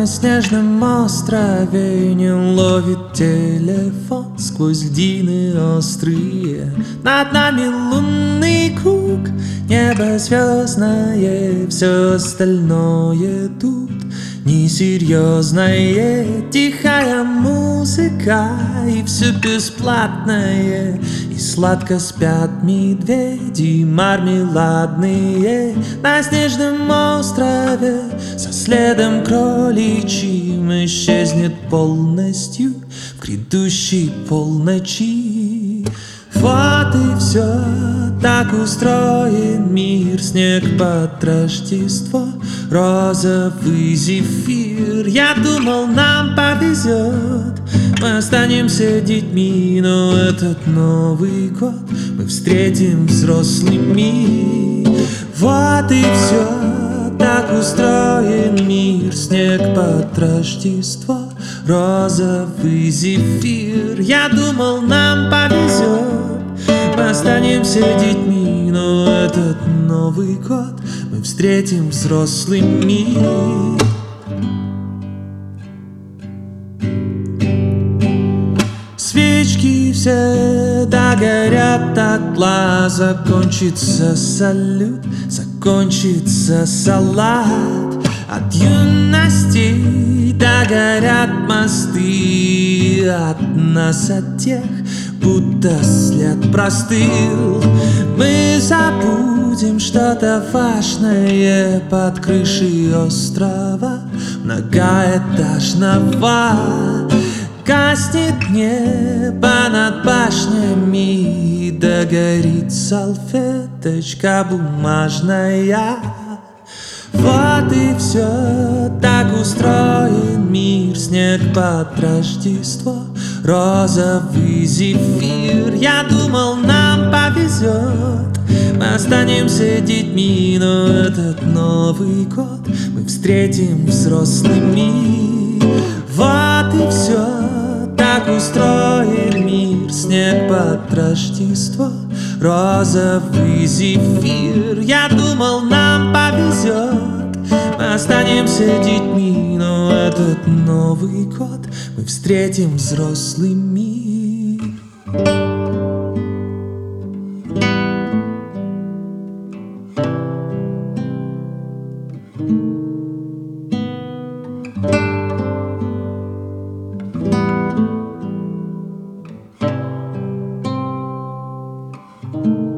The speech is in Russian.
на снежном острове не ловит телефон сквозь льдины острые. Над нами лунный круг, небо звездное, все остальное тут несерьезное. Тихая музыка и все бесплатное, и сладко спят медведи мармеладные. На снежном острове со следом кроличьим исчезнет полностью в грядущей полночи. Вот и все, так устроен мир. Снег под Рождество, розовый зефир. Я думал, нам повезет, мы останемся детьми, но этот Новый год мы встретим взрослыми. Вот и все, так устроен мир. Снег под Рождество, розовый зефир. Я думал, нам повезет, мы останемся детьми, но этот Новый год мы встретим взрослыми. Свечки все догорят дотла, закончится салют, закончится салат. От юности догорят мосты, от нас, от тех, будто след простыл. Мы забудем что-то важное под крышей острова многоэтажного. Гаснет небо над башнями, догорит салфеточка бумажная. Вот и все, так устроен мир. Снег под Рождество, розовый зефир. Я думал, нам повезет, мы останемся детьми, но этот Новый год мы встретим взрослыми. Вот и все, так устроен мир. Снег под Рождество, розовый зефир. Я думал, нам повезет, мы останемся детьми, но этот Новый год мы встретим взрослыми. Thank you.